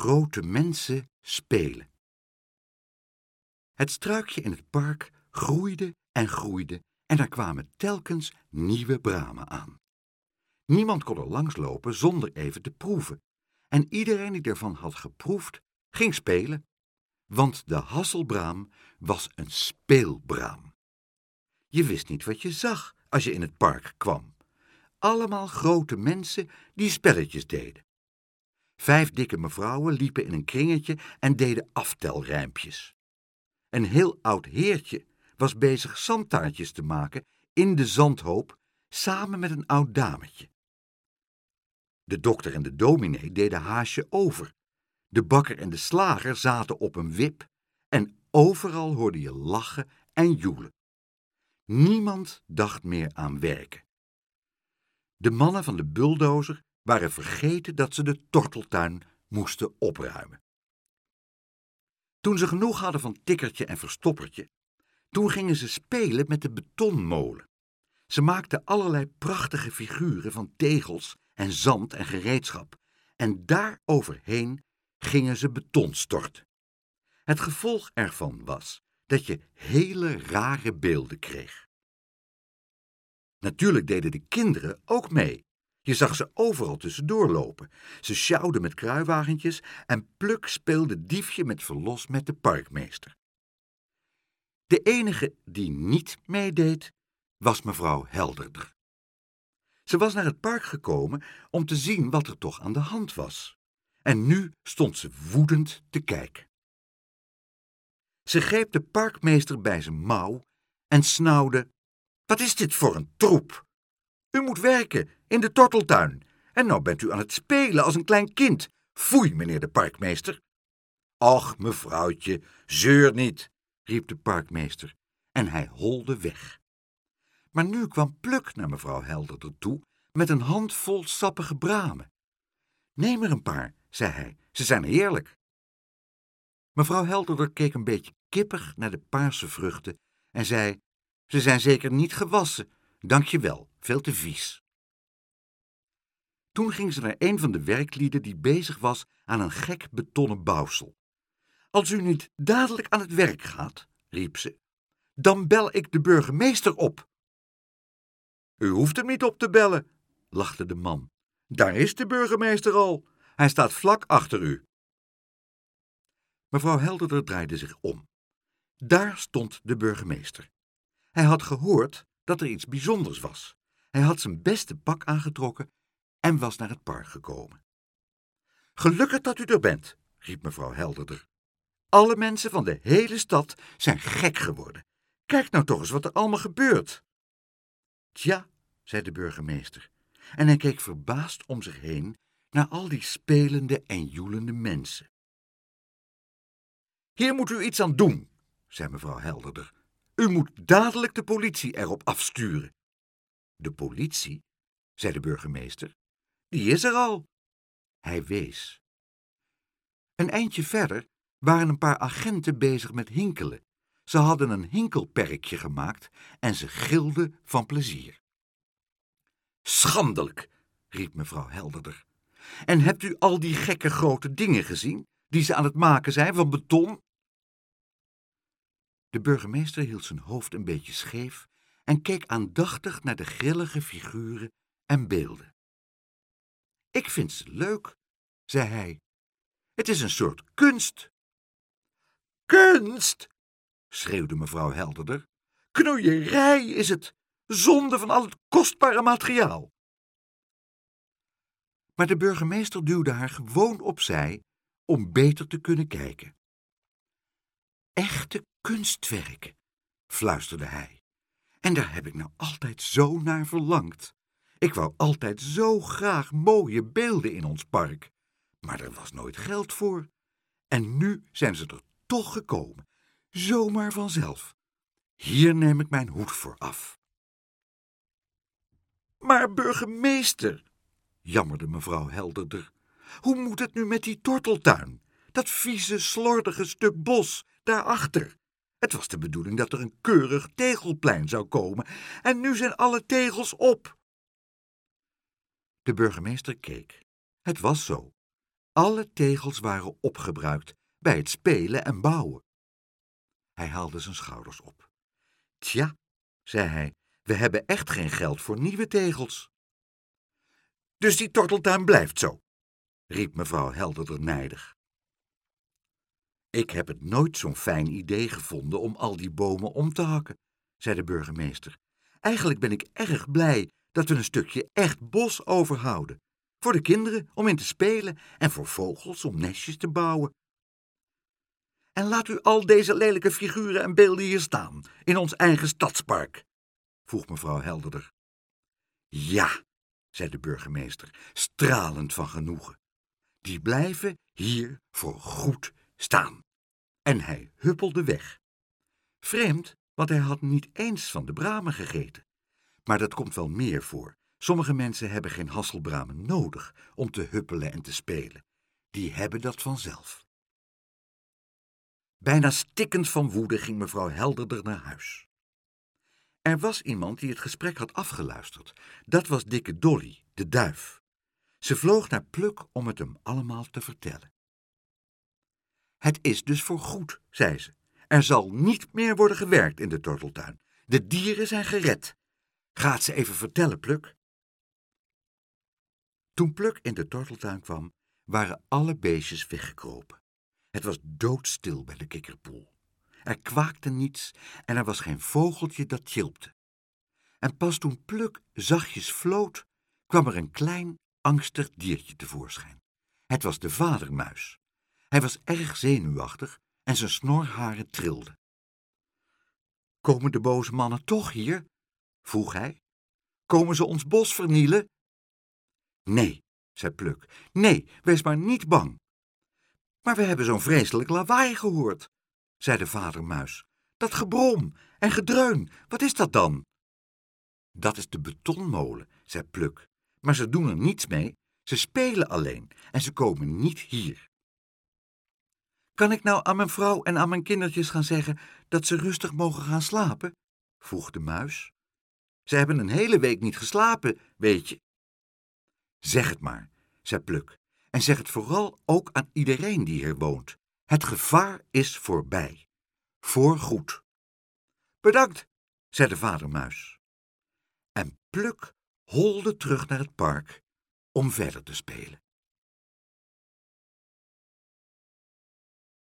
grote mensen spelen. Het struikje in het park groeide en groeide en er kwamen telkens nieuwe bramen aan. Niemand kon er langslopen zonder even te proeven. En iedereen die ervan had geproefd, ging spelen. Want de hasselbraam was een speelbraam. Je wist niet wat je zag als je in het park kwam. Allemaal grote mensen die spelletjes deden. 5 dikke mevrouwen liepen in een kringetje en deden aftelrijmpjes. Een heel oud heertje was bezig zandtaartjes te maken in de zandhoop samen met een oud dametje. De dokter en de dominee deden haasje over. De bakker en de slager zaten op een wip en overal hoorde je lachen en joelen. Niemand dacht meer aan werken. De mannen van de bulldozer waren vergeten dat ze de torteltuin moesten opruimen. Toen ze genoeg hadden van tikkertje en verstoppertje, toen gingen ze spelen met de betonmolen. Ze maakten allerlei prachtige figuren van tegels en zand en gereedschap en daar overheen gingen ze beton storten. Het gevolg ervan was dat je hele rare beelden kreeg. Natuurlijk deden de kinderen ook mee. Je zag ze overal tussendoor lopen. Ze sjouwden met kruiwagentjes en Pluk speelde diefje met verlos met de parkmeester. De enige die niet meedeed, was mevrouw Helderder. Ze was naar het park gekomen om te zien wat er toch aan de hand was. En nu stond ze woedend te kijken. Ze greep de parkmeester bij zijn mouw en snauwde: "Wat is dit voor een troep? U moet werken in de torteltuin en nou bent u aan het spelen als een klein kind. Foei, meneer de parkmeester." "Och, mevrouwtje, zeur niet," riep de parkmeester en hij holde weg. Maar nu kwam Pluk naar mevrouw Helderder toe met een handvol sappige bramen. "Neem er een paar," zei hij, "ze zijn heerlijk." Mevrouw Helderder keek een beetje kippig naar de paarse vruchten en zei: "Ze zijn zeker niet gewassen, dank je wel, veel te vies." Toen ging ze naar een van de werklieden die bezig was aan een gek betonnen bouwsel. "Als u niet dadelijk aan het werk gaat," riep ze, "dan bel ik de burgemeester op." "U hoeft hem niet op te bellen," lachte de man. "Daar is de burgemeester al. Hij staat vlak achter u." Mevrouw Helderder draaide zich om. Daar stond de burgemeester. Hij had gehoord dat er iets bijzonders was. Hij had zijn beste pak aangetrokken en was naar het park gekomen. "Gelukkig dat u er bent," riep mevrouw Helderder. "Alle mensen van de hele stad zijn gek geworden. Kijk nou toch eens wat er allemaal gebeurt." "Tja," zei de burgemeester, en hij keek verbaasd om zich heen naar al die spelende en joelende mensen. "Hier moet u iets aan doen," zei mevrouw Helderder. "U moet dadelijk de politie erop afsturen." "De politie?" zei de burgemeester. "Die is er al." Hij wees. Een eindje verder waren een paar agenten bezig met hinkelen. Ze hadden een hinkelperkje gemaakt en ze gilden van plezier. "Schandelijk," riep mevrouw Helderder. "En hebt u al die gekke grote dingen gezien, die ze aan het maken zijn van beton?" De burgemeester hield zijn hoofd een beetje scheef en keek aandachtig naar de grillige figuren en beelden. "Ik vind ze leuk," zei hij. "Het is een soort kunst." "Kunst!" schreeuwde mevrouw Helderder. "Knoeierij is het, zonde van al het kostbare materiaal." Maar de burgemeester duwde haar gewoon opzij om beter te kunnen kijken. "Echte kunstwerken," fluisterde hij. "En daar heb ik nou altijd zo naar verlangd. Ik wou altijd zo graag mooie beelden in ons park, maar er was nooit geld voor. En nu zijn ze er toch gekomen, zomaar vanzelf. Hier neem ik mijn hoed voor af." "Maar burgemeester," jammerde mevrouw Helderder, "hoe moet het nu met die torteltuin? Dat vieze, slordige stuk bos daarachter. Het was de bedoeling dat er een keurig tegelplein zou komen, en nu zijn alle tegels op." De burgemeester keek. Het was zo. Alle tegels waren opgebruikt bij het spelen en bouwen. Hij haalde zijn schouders op. Tja, zei hij, we hebben echt geen geld voor nieuwe tegels. Dus die torteltuin blijft zo, riep mevrouw Helderder nijdig. Ik heb het nooit zo'n fijn idee gevonden om al die bomen om te hakken, zei de burgemeester. Eigenlijk ben ik erg blij dat we een stukje echt bos overhouden. Voor de kinderen om in te spelen en voor vogels om nestjes te bouwen. En laat u al deze lelijke figuren en beelden hier staan, in ons eigen stadspark, vroeg mevrouw Helderder. Ja, zei de burgemeester, stralend van genoegen. Die blijven hier voor goed staan. En hij huppelde weg. Vreemd, want hij had niet eens van de bramen gegeten. Maar dat komt wel meer voor. Sommige mensen hebben geen hasselbramen nodig om te huppelen en te spelen. Die hebben dat vanzelf. Bijna stikkend van woede ging mevrouw Helderder naar huis. Er was iemand die het gesprek had afgeluisterd. Dat was dikke Dolly, de duif. Ze vloog naar Pluk om het hem allemaal te vertellen. Het is dus voorgoed, zei ze. Er zal niet meer worden gewerkt in de torteltuin. De dieren zijn gered. Ga het ze even vertellen, Pluk. Toen Pluk in de torteltuin kwam, waren alle beestjes weggekropen. Het was doodstil bij de kikkerpoel. Er kwaakte niets en er was geen vogeltje dat tjilpte. En pas toen Pluk zachtjes floot, kwam er een klein, angstig diertje tevoorschijn. Het was de vadermuis. Hij was erg zenuwachtig en zijn snorharen trilden. Komen de boze mannen toch hier? Vroeg hij. Komen ze ons bos vernielen? Nee, zei Pluk. Nee, wees maar niet bang. Maar we hebben zo'n vreselijk lawaai gehoord, zei de vadermuis. Dat gebrom en gedreun, wat is dat dan? Dat is de betonmolen, zei Pluk. Maar ze doen er niets mee, ze spelen alleen en ze komen niet hier. Kan ik nou aan mijn vrouw en aan mijn kindertjes gaan zeggen dat ze rustig mogen gaan slapen? Vroeg de muis. Ze hebben een hele week niet geslapen, weet je. Zeg het maar, zei Pluk, en zeg het vooral ook aan iedereen die hier woont. Het gevaar is voorbij. Voorgoed. Bedankt, zei de vadermuis. En Pluk holde terug naar het park om verder te spelen.